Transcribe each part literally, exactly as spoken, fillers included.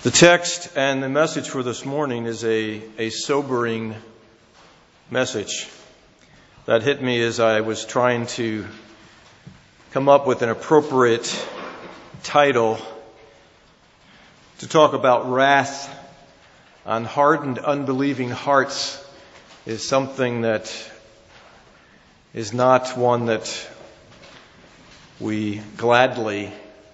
The text and the message for this morning is a, a sobering message that hit me as I was trying to come up with an appropriate title to talk about wrath on hardened, unbelieving hearts. Is something that is not one that we gladly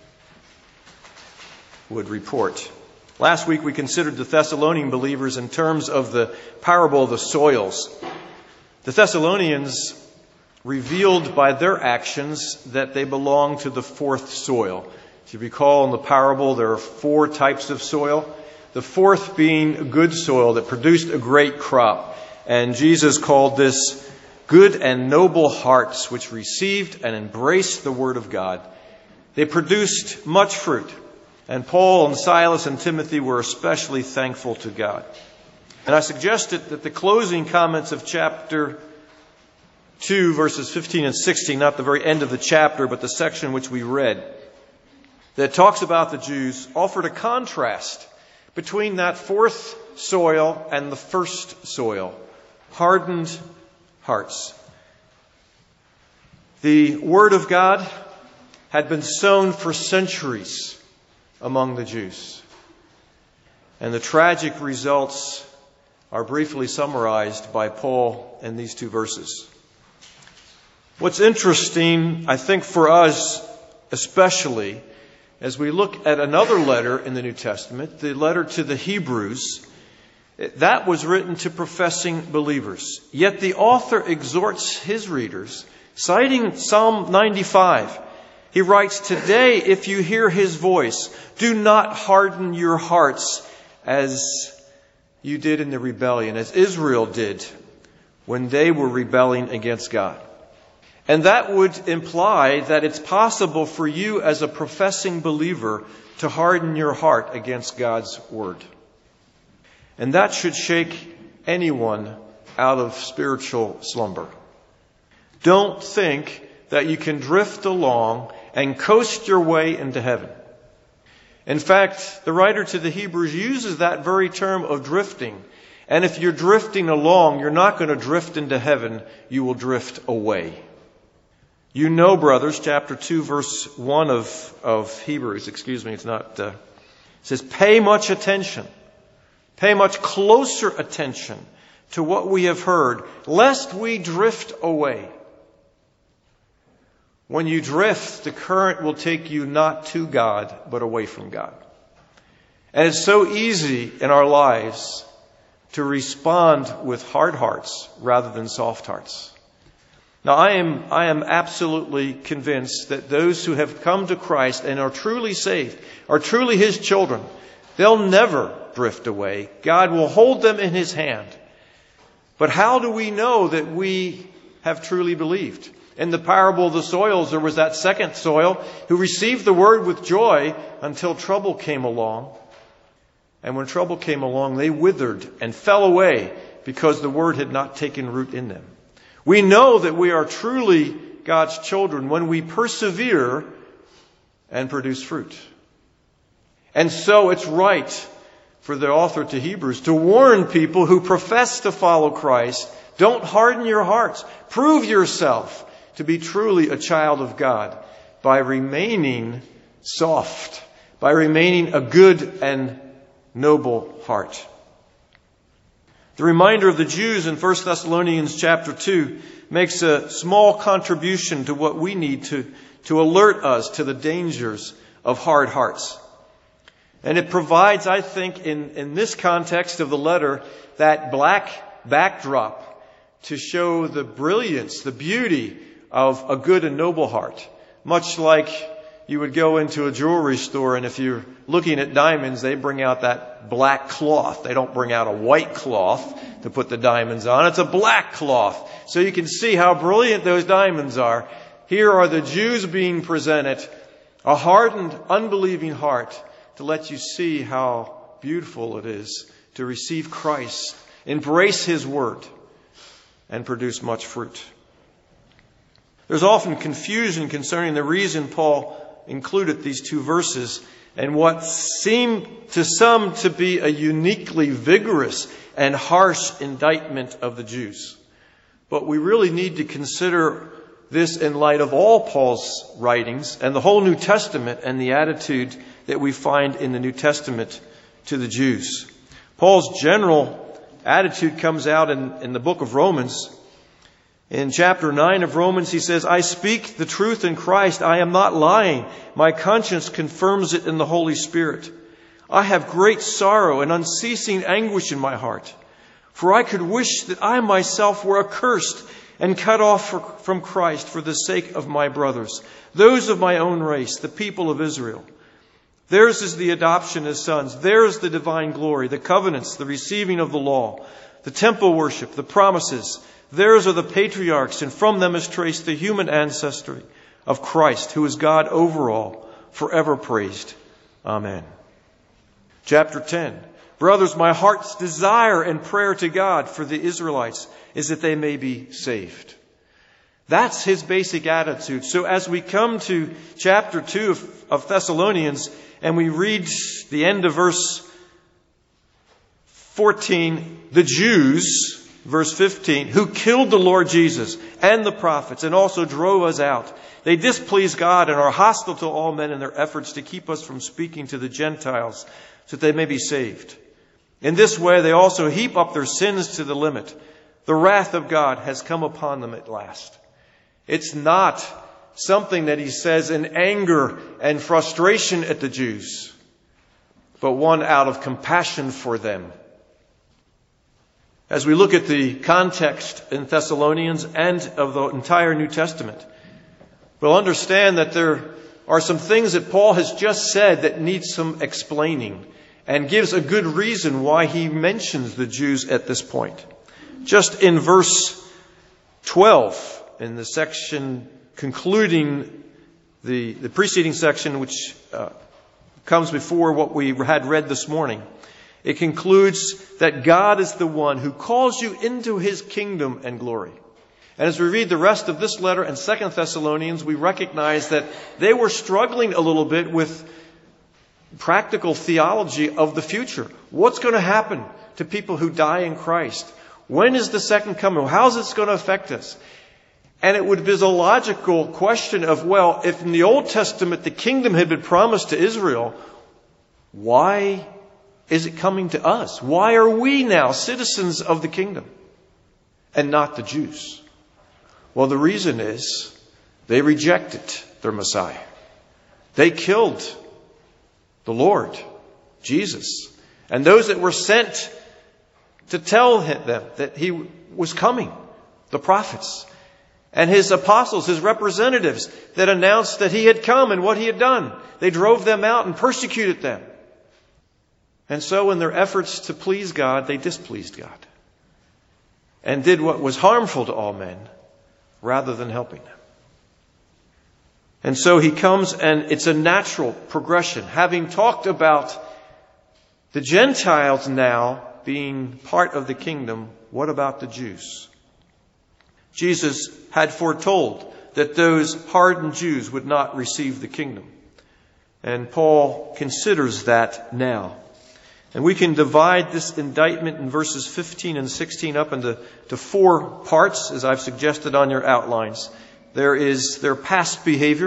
would report. Last week we considered the Thessalonian believers in terms of the parable of the soils. The Thessalonians revealed by their actions that they belong to the fourth soil. If you recall in the parable, there are four types of soil. The fourth being good soil that produced a great crop. And Jesus called this good and noble hearts, which received and embraced the Word of God. They produced much fruit. And Paul and Silas and Timothy were especially thankful to God. And I suggested that the closing comments of chapter two, verses fifteen and sixteen, not the very end of the chapter, but the section which we read, that talks about the Jews, offered a contrast between that fourth soil and the first soil, hardened hearts. The Word of God had been sown for centuries among the Jews. And the tragic results are briefly summarized by Paul in these two verses. What's interesting, I think for us especially, as we look at another letter in the New Testament, the letter to the Hebrews, that was written to professing believers. Yet the author exhorts his readers, citing Psalm ninety-five, he writes, "Today, if you hear his voice, do not harden your hearts as you did in the rebellion, as Israel did when they were rebelling against God." And that would imply that it's possible for you as a professing believer to harden your heart against God's word. And that should shake anyone out of spiritual slumber. Don't think that you can drift along and coast your way into heaven. In fact, the writer to the Hebrews uses that very term of drifting. And if you're drifting along, you're not going to drift into heaven, you will drift away. You know, brothers, chapter two, verse one of, of Hebrews, excuse me, it's not, uh, it says, pay much attention, pay much closer attention to what we have heard, lest we drift away. When you drift, the current will take you not to God, but away from God. And it's so easy in our lives to respond with hard hearts rather than soft hearts. Now, I am, I am absolutely convinced that those who have come to Christ and are truly saved, are truly His children, they'll never drift away. God will hold them in His hand. But how do we know that we have truly believed? In the parable of the soils, there was that second soil who received the word with joy until trouble came along. And when trouble came along, they withered and fell away because the word had not taken root in them. We know that we are truly God's children when we persevere and produce fruit. And so it's right for the author to Hebrews to warn people who profess to follow Christ, don't harden your hearts. Prove yourself to be truly a child of God by remaining soft, by remaining a good and noble heart. The reminder of the Jews in First Thessalonians chapter two makes a small contribution to what we need to, to alert us to the dangers of hard hearts. And it provides, I think, in, in this context of the letter, that black backdrop to show the brilliance, the beauty of a good and noble heart. Much like you would go into a jewelry store, and if you're looking at diamonds, they bring out that black cloth. They don't bring out a white cloth to put the diamonds on. It's a black cloth. So you can see how brilliant those diamonds are. Here are the Jews being presented, a hardened, unbelieving heart, to let you see how beautiful it is to receive Christ, embrace His word, and produce much fruit. There's often confusion concerning the reason Paul included these two verses and what seemed to some to be a uniquely vigorous and harsh indictment of the Jews. But we really need to consider this in light of all Paul's writings and the whole New Testament and the attitude that we find in the New Testament to the Jews. Paul's general attitude comes out in, in the book of Romans. In chapter nine of Romans, he says, I speak the truth in Christ. I am not lying. My conscience confirms it in the Holy Spirit. I have great sorrow and unceasing anguish in my heart. For I could wish that I myself were accursed and cut off for, from Christ for the sake of my brothers, those of my own race, the people of Israel. Theirs is the adoption as sons. Theirs the divine glory, the covenants, the receiving of the law, the temple worship, the promises. Theirs are the patriarchs, and from them is traced the human ancestry of Christ, who is God over all, forever praised. Amen. Chapter ten. Brothers, my heart's desire and prayer to God for the Israelites is that they may be saved. That's his basic attitude. So as we come to chapter two of, of Thessalonians and we read the end of verse fourteen, the Jews, verse fifteen, who killed the Lord Jesus and the prophets and also drove us out. They displease God and are hostile to all men in their efforts to keep us from speaking to the Gentiles so that they may be saved. In this way, they also heap up their sins to the limit. The wrath of God has come upon them at last. It's not something that he says in anger and frustration at the Jews, but one out of compassion for them. As we look at the context in Thessalonians and of the entire New Testament, we'll understand that there are some things that Paul has just said that need some explaining and gives a good reason why he mentions the Jews at this point. Just in verse twelve, in the section concluding the, the preceding section, which uh, comes before what we had read this morning, it concludes that God is the one who calls you into his kingdom and glory. And as we read the rest of this letter and Second Thessalonians, we recognize that they were struggling a little bit with practical theology of the future. What's going to happen to people who die in Christ? When is the second coming? How is this going to affect us? And it would be a logical question of, well, if in the Old Testament the kingdom had been promised to Israel, why is it coming to us? Why are we now citizens of the kingdom and not the Jews? Well, the reason is they rejected their Messiah. They killed the Lord, Jesus, and those that were sent to tell them that he was coming, the prophets, and his apostles, his representatives that announced that he had come and what he had done. They drove them out and persecuted them. And so in their efforts to please God, they displeased God and did what was harmful to all men rather than helping them. And so he comes, and it's a natural progression. Having talked about the Gentiles now being part of the kingdom, what about the Jews? Jesus had foretold that those hardened Jews would not receive the kingdom. And Paul considers that now. And we can divide this indictment in verses fifteen and sixteen up into to four parts, as I've suggested on your outlines. There is their past behavior,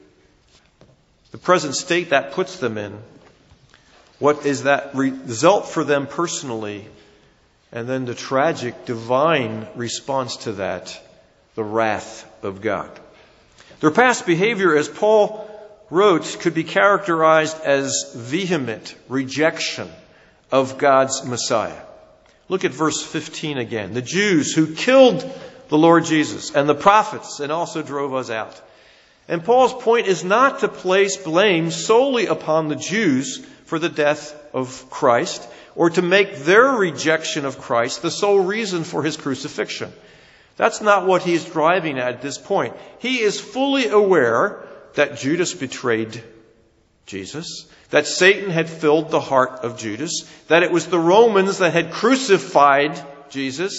the present state that puts them in, what is that result for them personally, and then the tragic divine response to that, the wrath of God. Their past behavior, as Paul wrote, could be characterized as vehement rejection of God's Messiah. Look at verse fifteen again. The Jews who killed the Lord Jesus and the prophets and also drove us out. And Paul's point is not to place blame solely upon the Jews for the death of Christ or to make their rejection of Christ the sole reason for his crucifixion. That's not what he's driving at at this point. He is fully aware that Judas betrayed Jesus, that Satan had filled the heart of Judas, that it was the Romans that had crucified Jesus,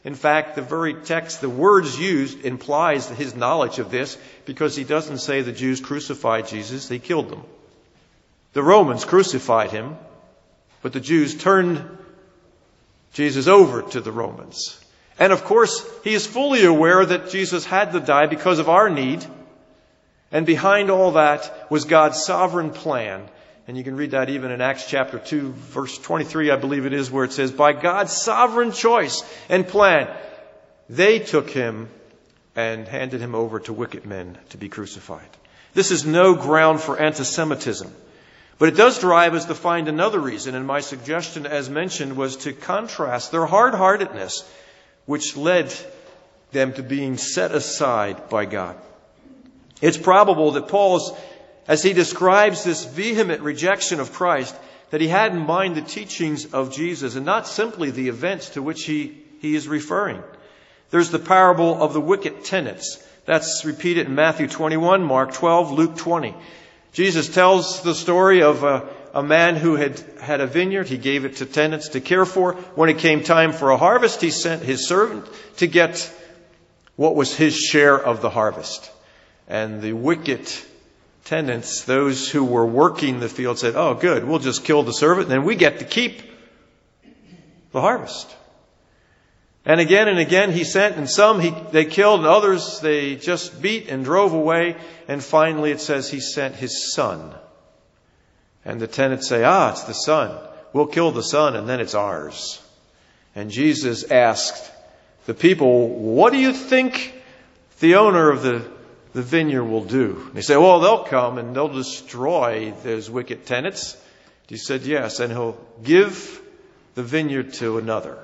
In fact, the very text, the words used, implies his knowledge of this, because he doesn't say the Jews crucified Jesus, they killed them. The Romans crucified him, but the Jews turned Jesus over to the Romans. And of course, he is fully aware that Jesus had to die because of our need. And behind all that was God's sovereign plan. And you can read that even in Acts chapter two, verse twenty-three, I believe it is, where it says, by God's sovereign choice and plan, they took him and handed him over to wicked men to be crucified. This is no ground for anti-Semitism. But it does drive us to find another reason. And my suggestion, as mentioned, was to contrast their hard-heartedness, which led them to being set aside by God. It's probable that Paul's, as he describes this vehement rejection of Christ, that he had in mind the teachings of Jesus and not simply the events to which he, he is referring. There's the parable of the wicked tenants. That's repeated in Matthew twenty-one, Mark twelve, Luke twenty. Jesus tells the story of a, a man who had had a vineyard. He gave it to tenants to care for. When it came time for a harvest, he sent his servant to get what was his share of the harvest. And the wicked tenants, those who were working the field, said, oh, good, we'll just kill the servant, and then we get to keep the harvest. And again and again he sent, and some he, they killed, and others they just beat and drove away. And finally it says he sent his son. And the tenants say, ah, it's the son. We'll kill the son, and then it's ours. And Jesus asked the people, what do you think the owner of the, the vineyard will do? And they say, well, they'll come and they'll destroy those wicked tenants. He said, yes, and he'll give the vineyard to another.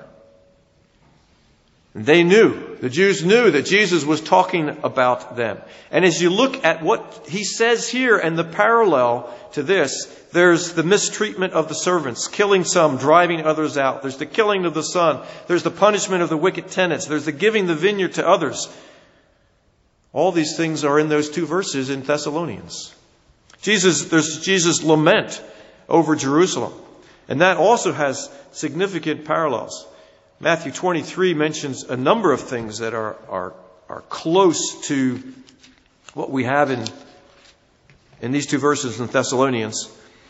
They knew, the Jews knew that Jesus was talking about them. And as you look at what he says here and the parallel to this, there's the mistreatment of the servants, killing some, driving others out. There's the killing of the son. There's the punishment of the wicked tenants. There's the giving the vineyard to others. All these things are in those two verses in Thessalonians. Jesus, there's Jesus' lament over Jerusalem. And that also has significant parallels. Matthew twenty-three mentions a number of things that are, are, are close to what we have in, in these two verses in Thessalonians.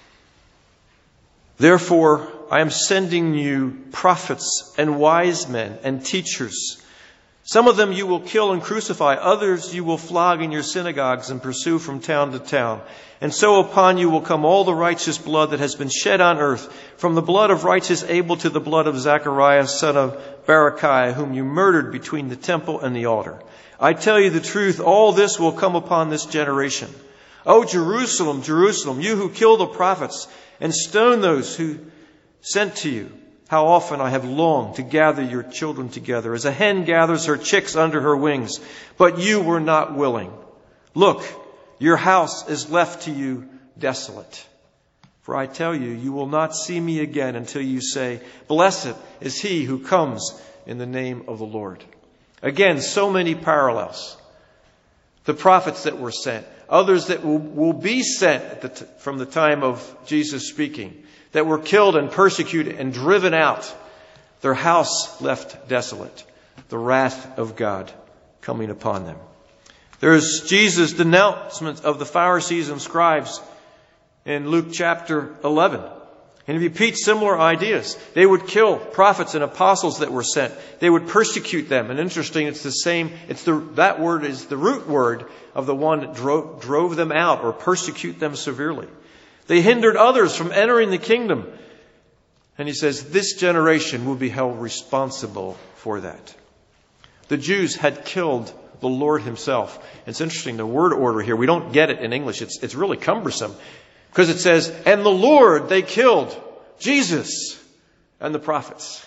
Therefore, I am sending you prophets and wise men and teachers. Some of them you will kill and crucify. Others you will flog in your synagogues and pursue from town to town. And so upon you will come all the righteous blood that has been shed on earth, from the blood of righteous Abel to the blood of Zacharias, son of Barachiah, whom you murdered between the temple and the altar. I tell you the truth, all this will come upon this generation. O Jerusalem, Jerusalem, you who kill the prophets and stone those who sent to you. How often I have longed to gather your children together, as a hen gathers her chicks under her wings, but you were not willing. Look, your house is left to you desolate. For I tell you, you will not see me again until you say, blessed is he who comes in the name of the Lord. Again, so many parallels. The prophets that were sent, others that will, will be sent at the t- from the time of Jesus speaking, that were killed and persecuted and driven out, their house left desolate, the wrath of God coming upon them. There's Jesus' denouncement of the Pharisees and scribes in Luke chapter eleven. And he repeats similar ideas. They would kill prophets and apostles that were sent. They would persecute them. And interesting, it's the same, it's the, that word is the root word of the one that drove, drove them out or persecute them severely. They hindered others from entering the kingdom. And he says, this generation will be held responsible for that. The Jews had killed the Lord himself. It's interesting, the word order here, we don't get it in English. It's, it's really cumbersome. Because it says, and the Lord they killed, Jesus and the prophets.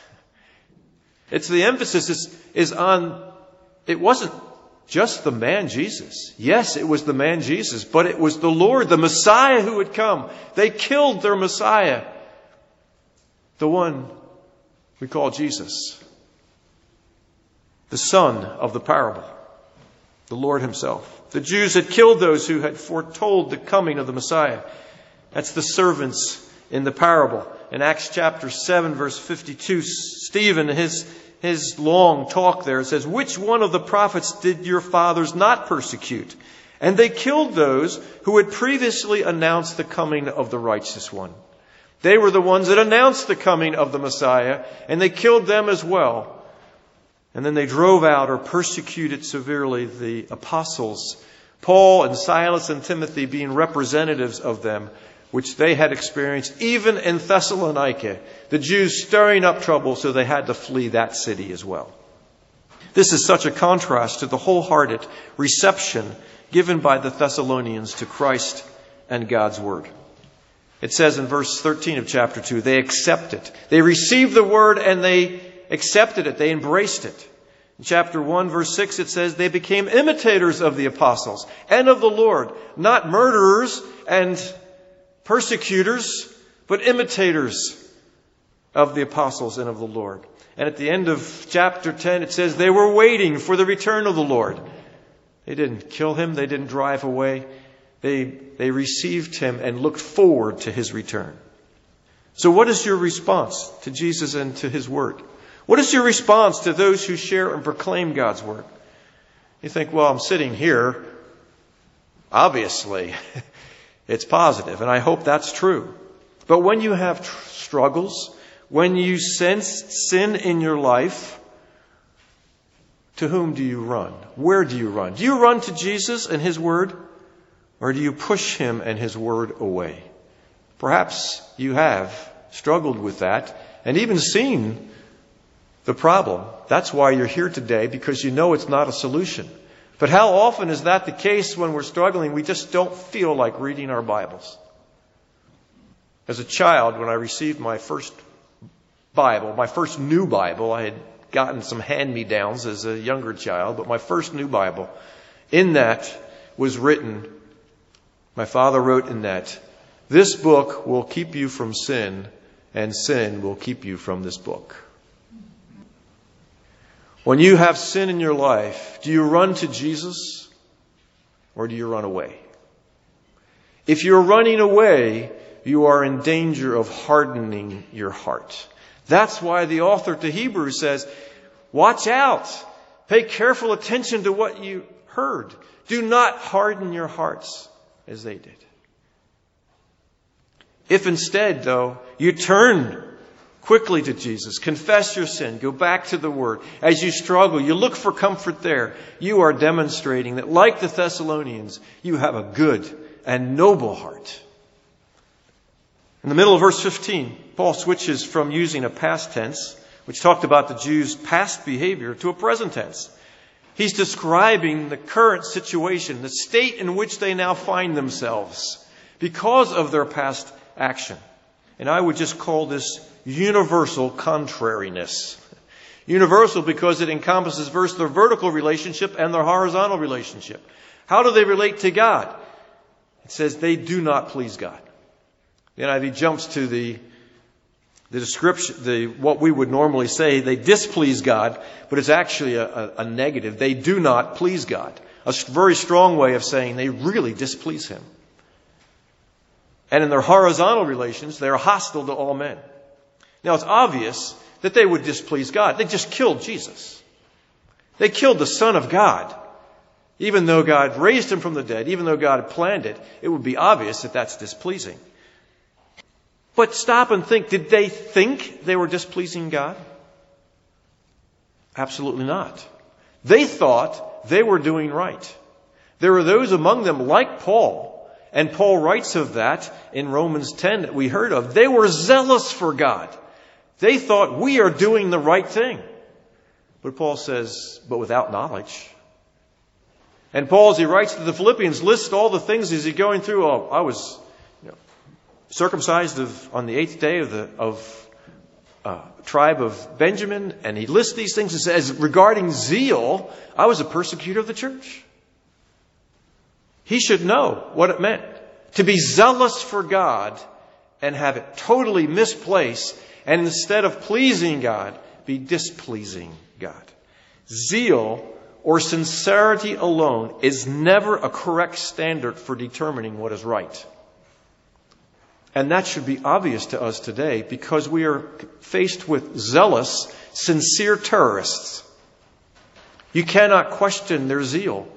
It's the emphasis is, is on, it wasn't just the man Jesus. Yes, it was the man Jesus, but it was the Lord, the Messiah who had come. They killed their Messiah, the one we call Jesus, the son of the parable, the Lord himself. The Jews had killed those who had foretold the coming of the Messiah. That's the servants in the parable. In Acts chapter seven, verse fifty-two, Stephen, his, his long talk there, it says, which one of the prophets did your fathers not persecute? And they killed those who had previously announced the coming of the righteous one. They were the ones that announced the coming of the Messiah, and they killed them as well. And then they drove out or persecuted severely the apostles, Paul and Silas and Timothy being representatives of them, which they had experienced even in Thessalonica, the Jews stirring up trouble, so they had to flee that city as well. This is such a contrast to the wholehearted reception given by the Thessalonians to Christ and God's Word. It says in verse thirteen of chapter two, they accepted it. They received the Word and they accepted it. They embraced it. In chapter one, verse six, it says, they became imitators of the apostles and of the Lord, not murderers and persecutors, but imitators of the apostles and of the Lord. And at the end of chapter ten, it says they were waiting for the return of the Lord. They didn't kill him. They didn't drive away. They, they received him and looked forward to his return. So what is your response to Jesus and to his word? What is your response to those who share and proclaim God's word? You think, well, I'm sitting here. Obviously, it's positive, and I hope that's true. But when you have tr- struggles, when you sense sin in your life, to whom do you run? Where do you run? Do you run to Jesus and his word? Or do you push him and his word away? Perhaps you have struggled with that and even seen the problem. That's why you're here today, because you know it's not a solution. But how often is that the case when we're struggling? We just don't feel like reading our Bibles. As a child, when I received my first Bible, my first new Bible, I had gotten some hand-me-downs as a younger child, but my first new Bible, in that was written, my father wrote in that, this book will keep you from sin, and sin will keep you from this book. When you have sin in your life, do you run to Jesus or do you run away? If you're running away, you are in danger of hardening your heart. That's why the author to Hebrews says, watch out. Pay careful attention to what you heard. Do not harden your hearts as they did. If instead, though, you turn quickly to Jesus, confess your sin, go back to the Word. As you struggle, you look for comfort there. You are demonstrating that, like the Thessalonians, you have a good and noble heart. In the middle of verse fifteen, Paul switches from using a past tense, which talked about the Jews' past behavior, to a present tense. He's describing the current situation, the state in which they now find themselves because of their past action. And I would just call this universal contrariness. Universal because it encompasses first their vertical relationship and their horizontal relationship. How do they relate to God? It says they do not please God. The N I V jumps to the the description, the what we would normally say, they displease God, but it's actually a, a, a negative. They do not please God. A very strong way of saying they really displease him. And in their horizontal relations, they are hostile to all men. Now, it's obvious that they would displease God. They just killed Jesus. They killed the Son of God. Even though God raised him from the dead, even though God had planned it, it would be obvious that that's displeasing. But stop and think, did they think they were displeasing God? Absolutely not. They thought they were doing right. There were those among them like Paul, and Paul writes of that in Romans ten that we heard of. They were zealous for God. They thought we are doing the right thing. But Paul says, but without knowledge. And Paul, as he writes to the Philippians, lists all the things as he's going through. Oh, I was you know, circumcised of, on the eighth day of the of uh, tribe of Benjamin. And he lists these things and says, regarding zeal, I was a persecutor of the church. He should know what it meant to be zealous for God and have it totally misplaced, and instead of pleasing God, be displeasing God. Zeal or sincerity alone is never a correct standard for determining what is right. And that should be obvious to us today because we are faced with zealous, sincere terrorists. You cannot question their zeal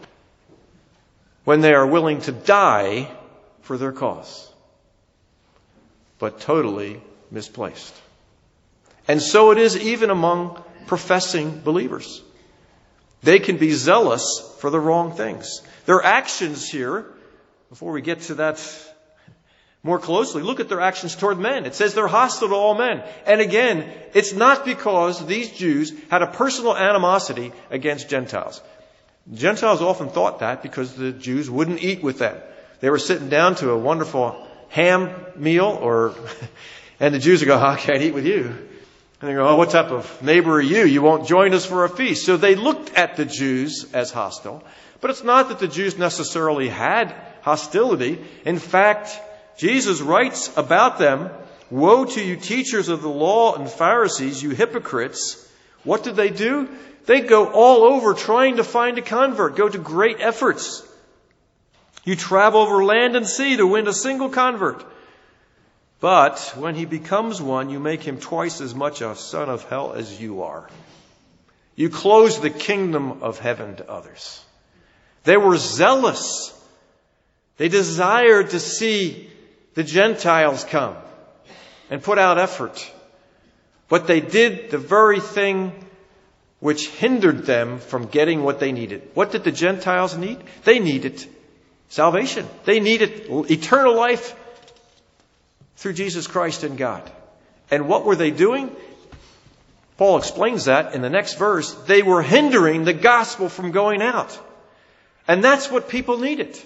when they are willing to die for their cause, but totally misplaced. And so it is even among professing believers. They can be zealous for the wrong things. Their actions here, before we get to that more closely, look at their actions toward men. It says they're hostile to all men. And again, it's not because these Jews had a personal animosity against Gentiles. Gentiles often thought that because the Jews wouldn't eat with them. They were sitting down to a wonderful ham meal, or and the Jews would go, oh, I can't eat with you. And they go, oh, what type of neighbor are you? You won't join us for a feast. So they looked at the Jews as hostile. But it's not that the Jews necessarily had hostility. In fact, Jesus writes about them, woe to you teachers of the law and Pharisees, you hypocrites. What did they do? They go all over trying to find a convert, go to great efforts. You travel over land and sea to win a single convert. But when he becomes one, you make him twice as much a son of hell as you are. You close the kingdom of heaven to others. They were zealous. They desired to see the Gentiles come and put out effort. But they did the very thing which hindered them from getting what they needed. What did the Gentiles need? They needed salvation. They needed eternal life through Jesus Christ and God. And what were they doing? Paul explains that in the next verse. They were hindering the gospel from going out. And that's what people needed.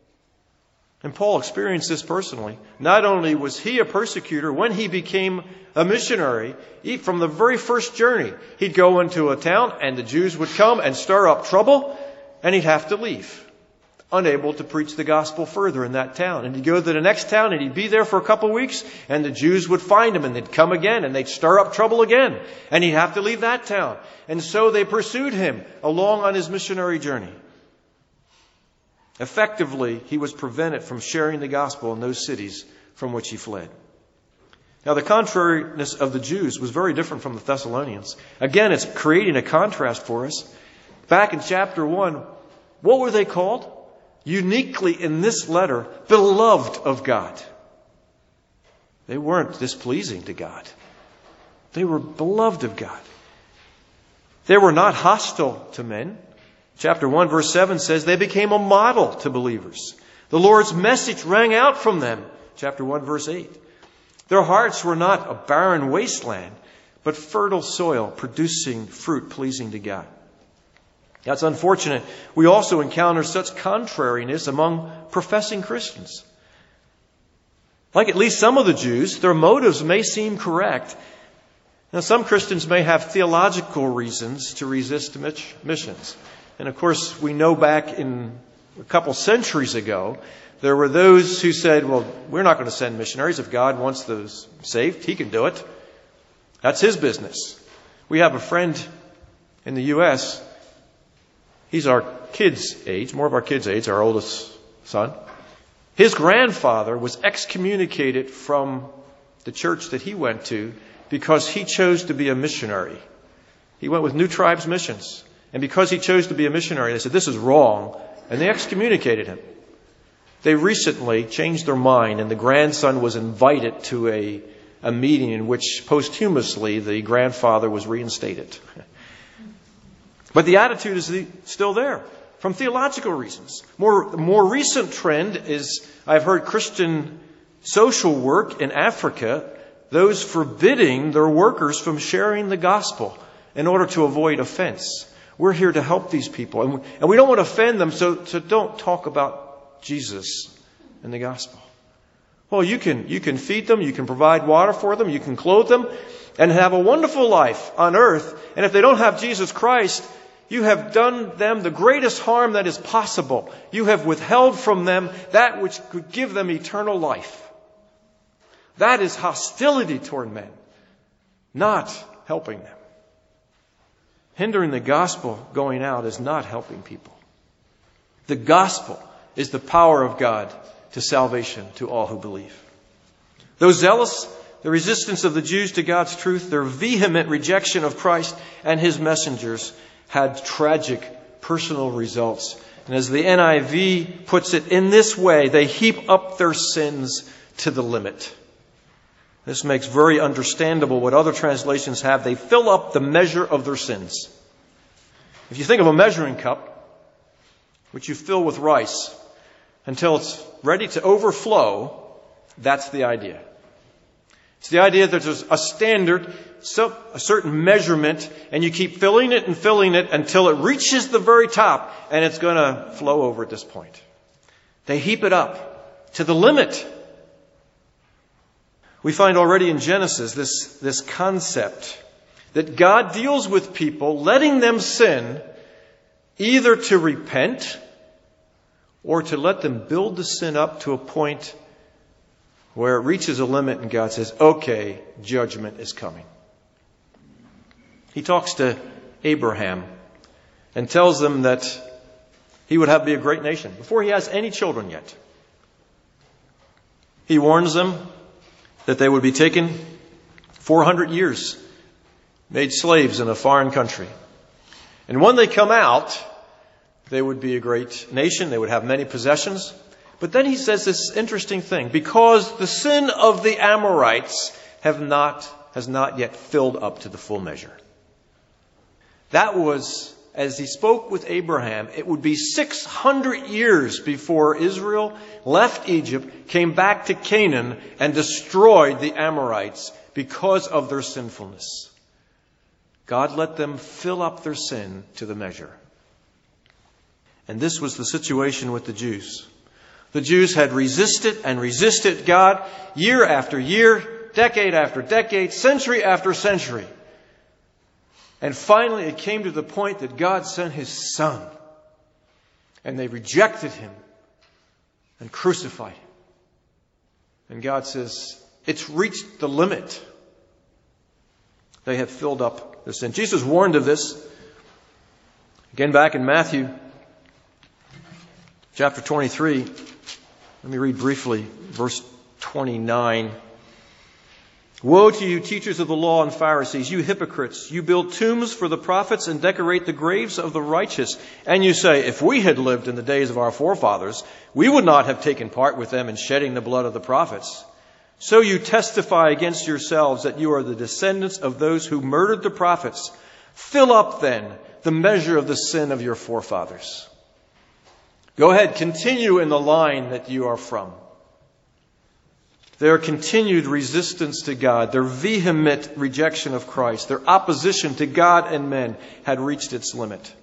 And Paul experienced this personally. Not only was he a persecutor, when he became a missionary, he, from the very first journey, he'd go into a town and the Jews would come and stir up trouble, and he'd have to leave, unable to preach the gospel further in that town. And he'd go to the next town and he'd be there for a couple of weeks, and the Jews would find him and they'd come again and they'd stir up trouble again, and he'd have to leave that town. And so they pursued him along on his missionary journey. Effectively, he was prevented from sharing the gospel in those cities from which he fled. Now, the contrariness of the Jews was very different from the Thessalonians. Again, it's creating a contrast for us. Back in chapter one, what were they called? Uniquely in this letter, beloved of God. They weren't displeasing to God. They were beloved of God. They were not hostile to men. Chapter one, verse seven says they became a model to believers. The Lord's message rang out from them. Chapter one, verse eight. Their hearts were not a barren wasteland, but fertile soil producing fruit pleasing to God. That's unfortunate. We also encounter such contrariness among professing Christians. Like at least some of the Jews, their motives may seem correct. Now, some Christians may have theological reasons to resist missions. And of course, we know back in a couple centuries ago, there were those who said, well, we're not going to send missionaries. If God wants those saved, he can do it. That's his business. We have a friend in the U S He's our kids' age, more of our kids' age, our oldest son. His grandfather was excommunicated from the church that he went to because he chose to be a missionary. He went with New Tribes Missions. And because he chose to be a missionary, they said, this is wrong. And they excommunicated him. They recently changed their mind, and the grandson was invited to a, a meeting in which posthumously the grandfather was reinstated. But the attitude is the, still there from theological reasons. More, more recent trend is, I've heard Christian social work in Africa, those forbidding their workers from sharing the gospel in order to avoid offense. We're here to help these people. And we, and we don't want to offend them, so, so don't talk about Jesus and the gospel. Well, you can, you can feed them, you can provide water for them, you can clothe them, and have a wonderful life on earth. And if they don't have Jesus Christ, you have done them the greatest harm that is possible. You have withheld from them that which could give them eternal life. That is hostility toward men, not helping them. Hindering the gospel going out is not helping people. The gospel is the power of God to salvation to all who believe. Though zealous, the resistance of the Jews to God's truth, their vehement rejection of Christ and his messengers had tragic personal results. And as the N I V puts it in this way, they heap up their sins to the limit. This makes very understandable what other translations have. They fill up the measure of their sins. If you think of a measuring cup, which you fill with rice until it's ready to overflow, that's the idea. It's the idea that there's a standard, so a certain measurement, and you keep filling it and filling it until it reaches the very top, and it's going to flow over at this point. They heap it up to the limit. We find already in Genesis this, this concept that God deals with people, letting them sin, either to repent or to let them build the sin up to a point where it reaches a limit and God says, okay, judgment is coming. He talks to Abraham and tells them that he would have be a great nation before he has any children yet. He warns them that they would be taken four hundred years, made slaves in a foreign country. And when they come out, they would be a great nation. They would have many possessions. But then he says this interesting thing, because the sin of the Amorites have not, has not yet filled up to the full measure. That was, as he spoke with Abraham, it would be six hundred years before Israel left Egypt, came back to Canaan, and destroyed the Amorites because of their sinfulness. God let them fill up their sin to the measure. And this was the situation with the Jews. The Jews had resisted and resisted God year after year, decade after decade, century after century. And finally it came to the point that God sent his Son. And they rejected him and crucified him. And God says, it's reached the limit. They have filled up their sin. Jesus warned of this. Again, back in Matthew chapter twenty-three. Let me read briefly verse twenty-nine. Woe to you, teachers of the law and Pharisees, you hypocrites! You build tombs for the prophets and decorate the graves of the righteous. And you say, if we had lived in the days of our forefathers, we would not have taken part with them in shedding the blood of the prophets. So you testify against yourselves that you are the descendants of those who murdered the prophets. Fill up then the measure of the sin of your forefathers. Go ahead, continue in the line that you are from. Their continued resistance to God, their vehement rejection of Christ, their opposition to God and men had reached its limit.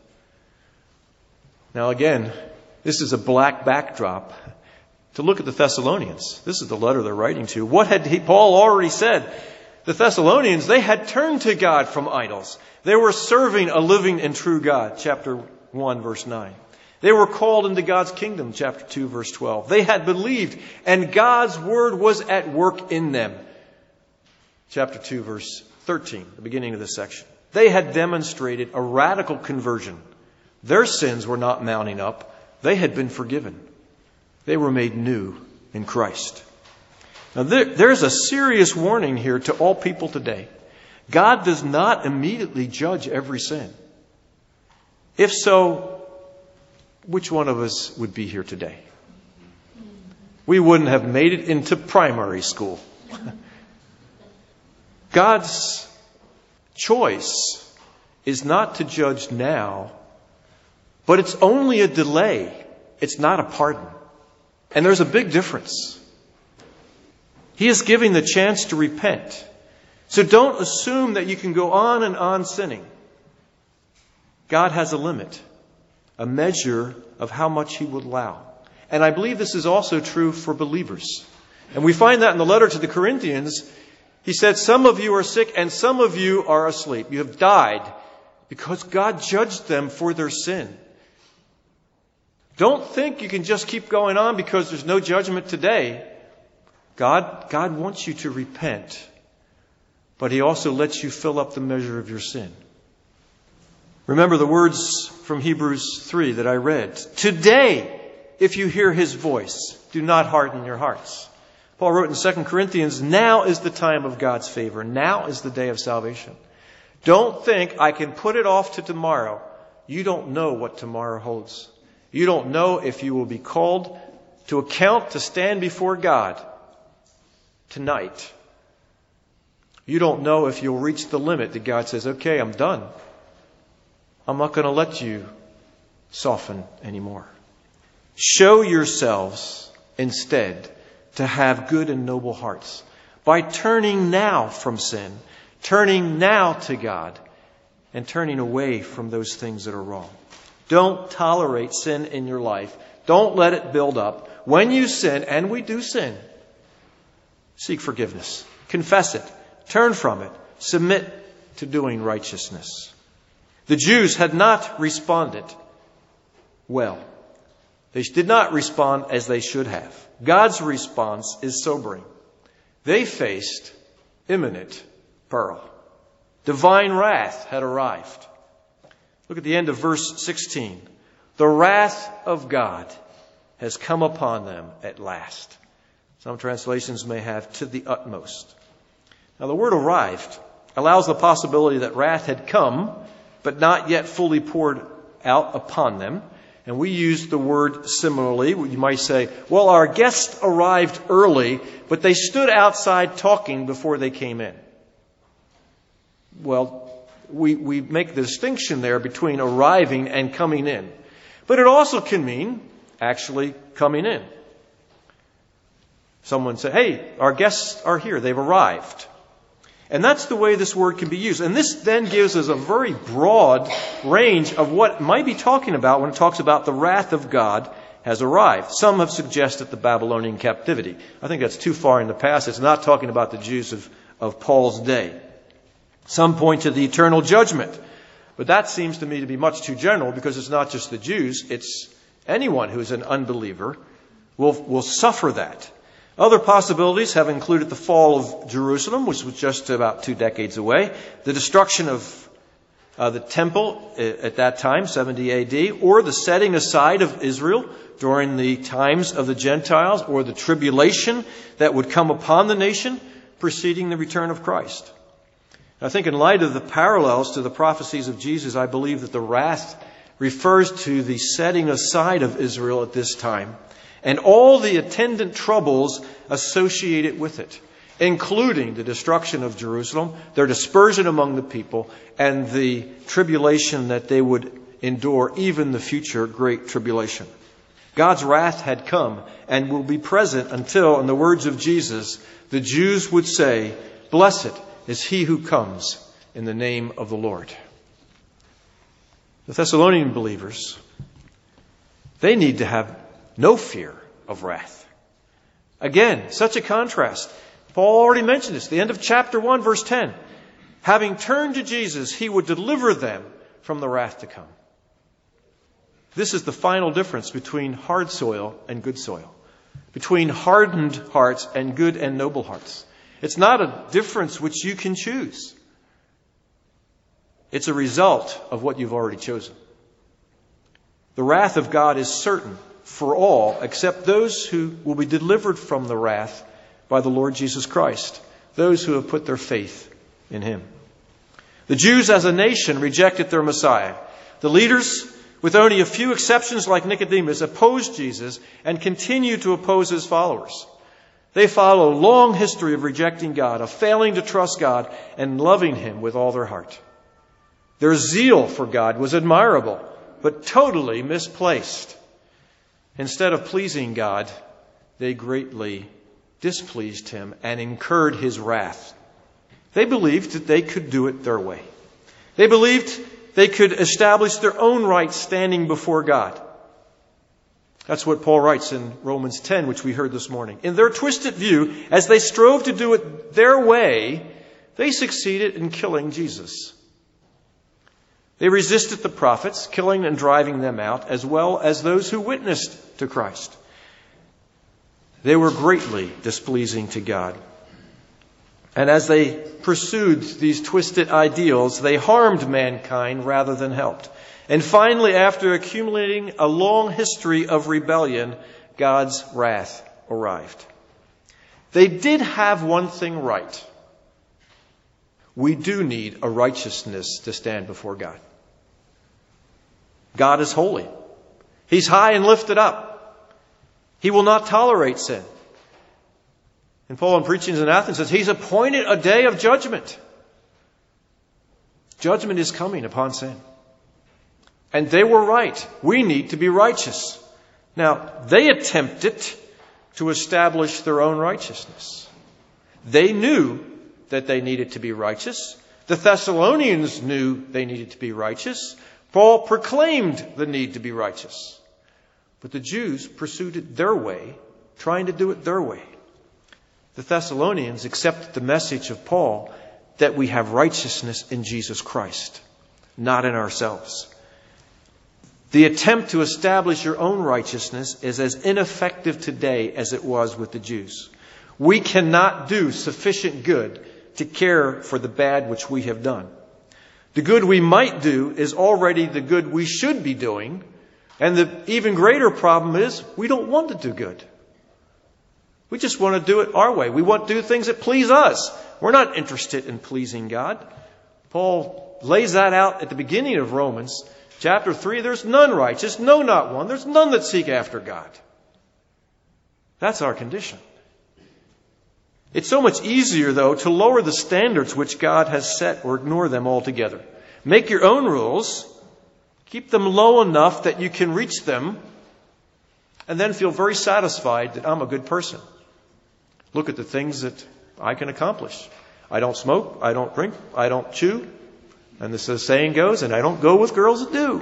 Now again, this is a black backdrop to look at the Thessalonians. This is the letter they're writing to. What had he, Paul already said? The Thessalonians, they had turned to God from idols. They were serving a living and true God. Chapter one, verse nine. They were called into God's kingdom, chapter two, verse twelve. They had believed, and God's word was at work in them. Chapter two, verse thirteen, the beginning of this section. They had demonstrated a radical conversion. Their sins were not mounting up. They had been forgiven. They were made new in Christ. Now, there, there's a serious warning here to all people today. God does not immediately judge every sin. If so, which one of us would be here today? We wouldn't have made it into primary school. God's choice is not to judge now, but it's only a delay. It's not a pardon. And there's a big difference. He is giving the chance to repent. So don't assume that you can go on and on sinning. God has a limit. A measure of how much he would allow. And I believe this is also true for believers. And we find that in the letter to the Corinthians. He said, some of you are sick and some of you are asleep. You have died because God judged them for their sin. Don't think you can just keep going on because there's no judgment today. God, God wants you to repent. But he also lets you fill up the measure of your sin. Remember the words from Hebrews three that I read. Today, if you hear his voice, do not harden your hearts. Paul wrote in Second Corinthians, now is the time of God's favor. Now is the day of salvation. Don't think I can put it off to tomorrow. You don't know what tomorrow holds. You don't know if you will be called to account to stand before God tonight. You don't know if you'll reach the limit that God says, okay, I'm done. I'm not going to let you soften anymore. Show yourselves instead to have good and noble hearts by turning now from sin, turning now to God, and turning away from those things that are wrong. Don't tolerate sin in your life. Don't let it build up. When you sin, and we do sin, seek forgiveness. Confess it. Turn from it. Submit to doing righteousness. The Jews had not responded well. They did not respond as they should have. God's response is sobering. They faced imminent peril. Divine wrath had arrived. Look at the end of verse sixteen. The wrath of God has come upon them at last. Some translations may have to the utmost. Now the word arrived allows the possibility that wrath had come, but not yet fully poured out upon them. And we use the word similarly. You might say, well, our guests arrived early, but they stood outside talking before they came in. Well, we, we make the distinction there between arriving and coming in. But it also can mean actually coming in. Someone said, hey, our guests are here. They've arrived. And that's the way this word can be used. And this then gives us a very broad range of what it might be talking about when it talks about the wrath of God has arrived. Some have suggested the Babylonian captivity. I think that's too far in the past. It's not talking about the Jews of, of Paul's day. Some point to the eternal judgment. But that seems to me to be much too general because it's not just the Jews. It's anyone who is an unbeliever will, will suffer that. Other possibilities have included the fall of Jerusalem, which was just about two decades away, the destruction of uh, the temple at that time, seventy A D, or the setting aside of Israel during the times of the Gentiles, or the tribulation that would come upon the nation preceding the return of Christ. I think in light of the parallels to the prophecies of Jesus, I believe that the wrath refers to the setting aside of Israel at this time, and all the attendant troubles associated with it, including the destruction of Jerusalem, their dispersion among the people, and the tribulation that they would endure, even the future great tribulation. God's wrath had come and will be present until, in the words of Jesus, the Jews would say, blessed is he who comes in the name of the Lord. The Thessalonian believers, they need to have no fear of wrath. Again, such a contrast. Paul already mentioned this. The end of chapter one, verse ten. Having turned to Jesus, he would deliver them from the wrath to come. This is the final difference between hard soil and good soil. Between hardened hearts and good and noble hearts. It's not a difference which you can choose. It's a result of what you've already chosen. The wrath of God is certain for all except those who will be delivered from the wrath by the Lord Jesus Christ, those who have put their faith in him. The Jews as a nation rejected their Messiah. The leaders, with only a few exceptions like Nicodemus, opposed Jesus and continue to oppose his followers. They follow a long history of rejecting God, of failing to trust God, and loving him with all their heart. Their zeal for God was admirable, but totally misplaced. Instead of pleasing God, they greatly displeased him and incurred his wrath. They believed that they could do it their way. They believed they could establish their own right standing before God. That's what Paul writes in Romans ten, which we heard this morning. In their twisted view, as they strove to do it their way, they succeeded in killing Jesus. They resisted the prophets, killing and driving them out, as well as those who witnessed to Christ. They were greatly displeasing to God. And as they pursued these twisted ideals, they harmed mankind rather than helped. And finally, after accumulating a long history of rebellion, God's wrath arrived. They did have one thing right. We do need a righteousness to stand before God. God is holy. He's high and lifted up. He will not tolerate sin. And Paul in Preachings in Athens says, He's appointed a day of judgment. Judgment is coming upon sin. And they were right. We need to be righteous. Now, they attempted to establish their own righteousness. They knew that they needed to be righteous. The Thessalonians knew they needed to be righteous. Paul proclaimed the need to be righteous. But the Jews pursued it their way, trying to do it their way. The Thessalonians accepted the message of Paul that we have righteousness in Jesus Christ, not in ourselves. The attempt to establish your own righteousness is as ineffective today as it was with the Jews. We cannot do sufficient good to care for the bad which we have done. The good we might do is already the good we should be doing. And the even greater problem is we don't want to do good. We just want to do it our way. We want to do things that please us. We're not interested in pleasing God. Paul lays that out at the beginning of Romans chapter three. There's none righteous, no, not one. There's none that seek after God. That's our condition. It's so much easier, though, to lower the standards which God has set or ignore them altogether. Make your own rules. Keep them low enough that you can reach them. And then feel very satisfied that I'm a good person. Look at the things that I can accomplish. I don't smoke. I don't drink. I don't chew. And this as the saying goes, and I don't go with girls that do.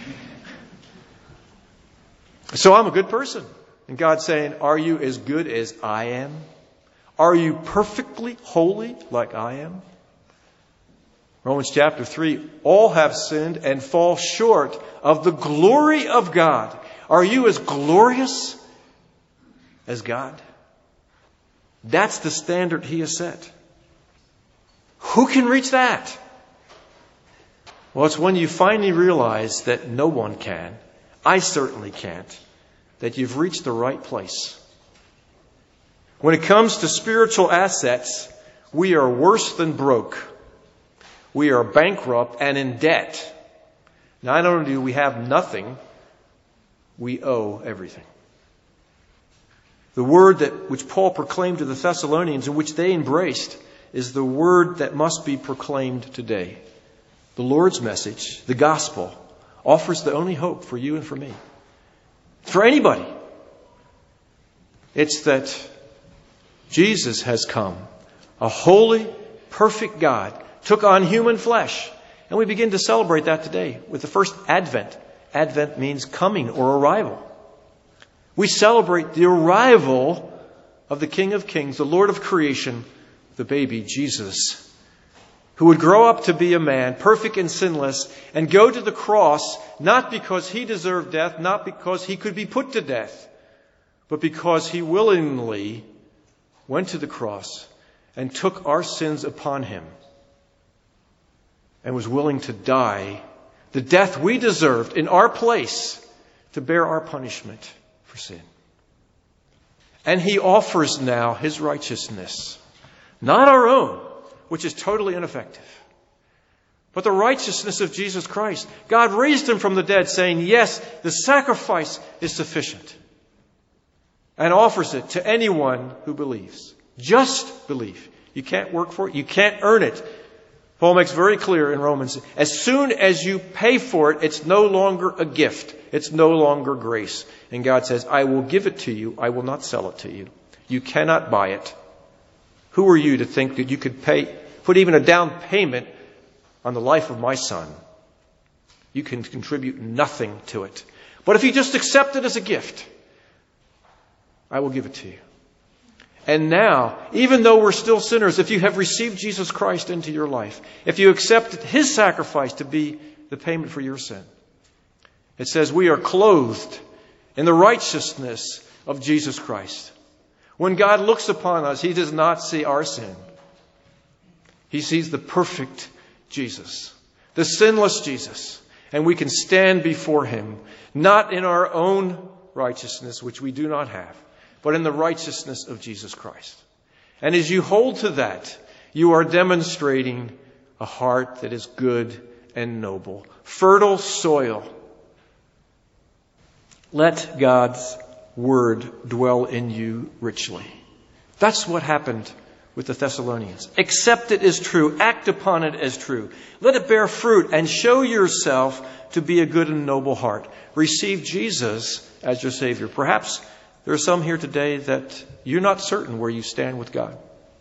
So I'm a good person. And God's saying, are you as good as I am? Are you perfectly holy like I am? Romans chapter three, all have sinned and fall short of the glory of God. Are you as glorious as God? That's the standard He has set. Who can reach that? Well, it's when you finally realize that no one can. I certainly can't. That you've reached the right place. When it comes to spiritual assets, we are worse than broke. We are bankrupt and in debt. Not only do we have nothing, we owe everything. The word that which Paul proclaimed to the Thessalonians and which they embraced is the word that must be proclaimed today. The Lord's message, the gospel, offers the only hope for you and for me. For anybody. It's that Jesus has come, a holy, perfect God, took on human flesh. And we begin to celebrate that today with the first Advent. Advent means coming or arrival. We celebrate the arrival of the King of Kings, the Lord of creation, the baby Jesus, who would grow up to be a man, perfect and sinless, and go to the cross, not because He deserved death, not because He could be put to death, but because He willingly went to the cross and took our sins upon Him and was willing to die the death we deserved in our place to bear our punishment for sin. And He offers now His righteousness, not our own, which is totally ineffective, but the righteousness of Jesus Christ. God raised Him from the dead, saying, yes, the sacrifice is sufficient, and offers it to anyone who believes. Just believe. You can't work for it. You can't earn it. Paul makes very clear in Romans, as soon as you pay for it, it's no longer a gift. It's no longer grace. And God says, I will give it to you. I will not sell it to you. You cannot buy it. Who are you to think that you could pay, put even a down payment on the life of my son? You can contribute nothing to it. But if you just accept it as a gift, I will give it to you. And now, even though we're still sinners, if you have received Jesus Christ into your life, if you accept His sacrifice to be the payment for your sin, it says we are clothed in the righteousness of Jesus Christ. When God looks upon us, He does not see our sin. He sees the perfect Jesus, the sinless Jesus. And we can stand before Him, not in our own righteousness, which we do not have, but in the righteousness of Jesus Christ. And as you hold to that, you are demonstrating a heart that is good and noble. Fertile soil. Let God's word dwell in you richly. That's what happened with the Thessalonians. Accept it as true. Act upon it as true. Let it bear fruit and show yourself to be a good and noble heart. Receive Jesus as your Savior. Perhaps there are some here today that you're not certain where you stand with God.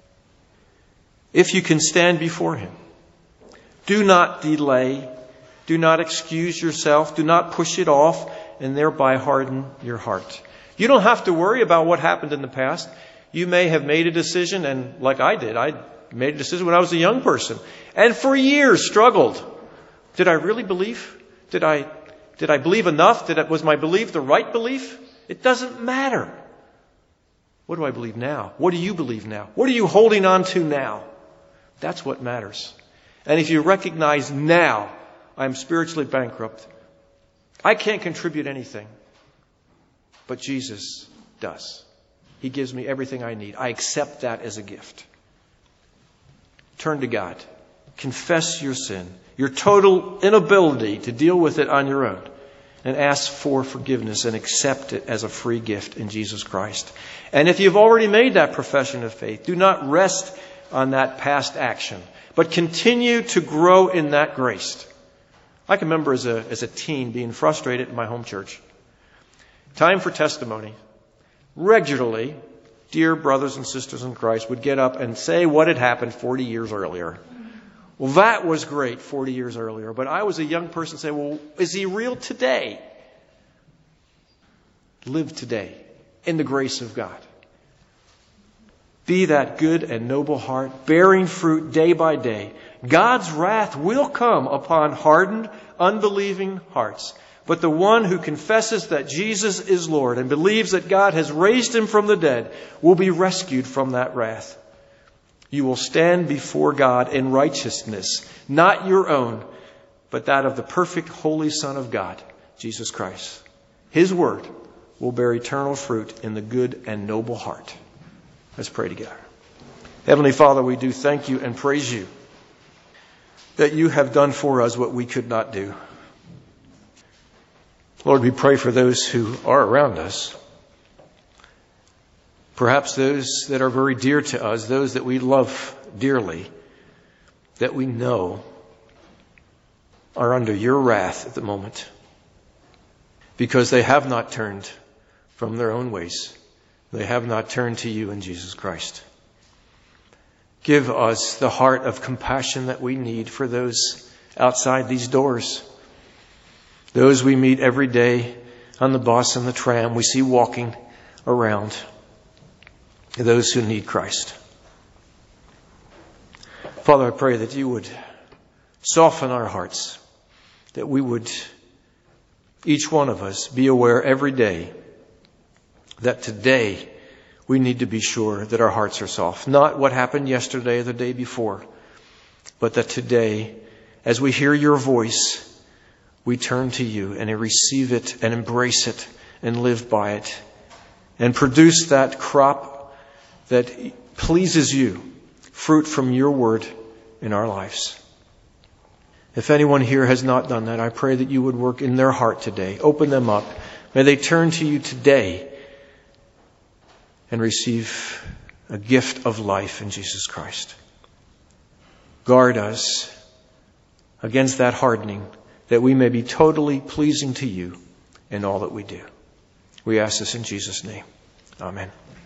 If you can stand before Him, do not delay. Do not excuse yourself. Do not push it off and thereby harden your heart. You don't have to worry about what happened in the past. You may have made a decision, and like I did, I made a decision when I was a young person, and for years struggled. Did I really believe? Did I did I believe enough? Did it, was my belief the right belief? It doesn't matter. What do I believe now? What do you believe now? What are you holding on to now? That's what matters. And if you recognize now, I'm spiritually bankrupt, I can't contribute anything, but Jesus does. He gives me everything I need. I accept that as a gift. Turn to God. Confess your sin, your total inability to deal with it on your own, and ask for forgiveness and accept it as a free gift in Jesus Christ. And if you've already made that profession of faith, do not rest on that past action, but continue to grow in that grace. I can remember as a, as a teen being frustrated in my home church. Time for testimony. Regularly, dear brothers and sisters in Christ would get up and say what had happened forty years earlier. Well, that was great forty years earlier. But I was a young person saying, well, is he real today? Live today in the grace of God. Be that good and noble heart, bearing fruit day by day. God's wrath will come upon hardened, unbelieving hearts. But the one who confesses that Jesus is Lord and believes that God has raised Him from the dead will be rescued from that wrath. You will stand before God in righteousness, not your own, but that of the perfect holy Son of God, Jesus Christ. His word will bear eternal fruit in the good and noble heart. Let's pray together. Heavenly Father, we do thank you and praise you that you have done for us what we could not do. Lord, we pray for those who are around us. Perhaps those that are very dear to us, those that we love dearly, that we know are under your wrath at the moment because they have not turned from their own ways. They have not turned to you in Jesus Christ. Give us the heart of compassion that we need for those outside these doors. Those we meet every day on the bus and the tram, we see walking around. Those who need Christ. Father, I pray that you would soften our hearts, that we would, each one of us, be aware every day that today we need to be sure that our hearts are soft. Not what happened yesterday or the day before, but that today, as we hear your voice, we turn to you and receive it and embrace it and live by it and produce that crop that pleases you, fruit from your word in our lives. If anyone here has not done that, I pray that you would work in their heart today. Open them up. May they turn to you today and receive a gift of life in Jesus Christ. Guard us against that hardening, that we may be totally pleasing to you in all that we do. We ask this in Jesus' name. Amen.